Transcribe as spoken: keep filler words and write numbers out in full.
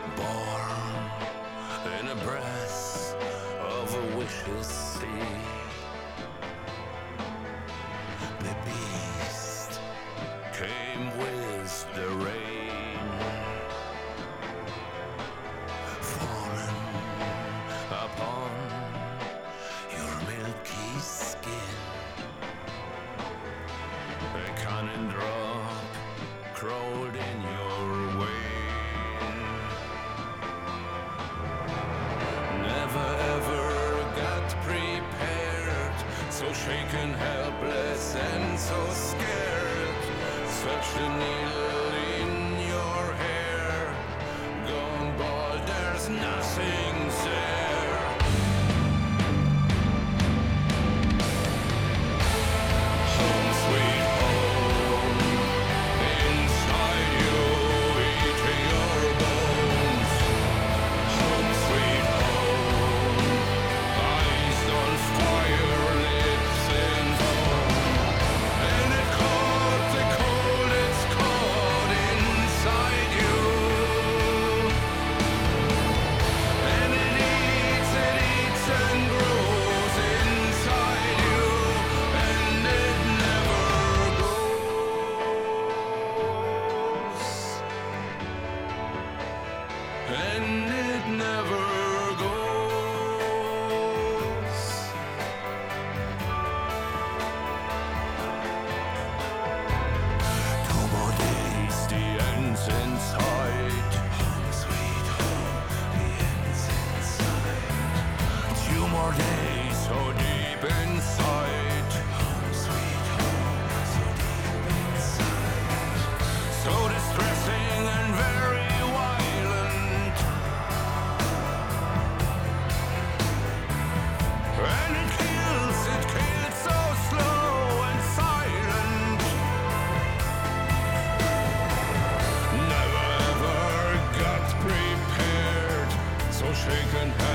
born in a breath of a wishless sea. The beast came with the rain, fallen upon your milky skin. A cunning drop crawled in your vein. Never ever got prepared, so shaken, helpless and so scared. Such a needle in your hair, gone bald, there's nothing there. Home sweet home, inside you, eating your bones. Home sweet home, eyes on fire, lips in foam. And it caught the cold, it's caught inside you. And it eats, it eats and grows inside you. And it never goes. And it never goes. Two more days, the end's inside. Home sweet home, the end's inside. Two more days, so deep inside. Home sweet home, so deep inside. So distressing and very violent. And it kills, it kills so slow and silent. Never ever got prepared, so shaken.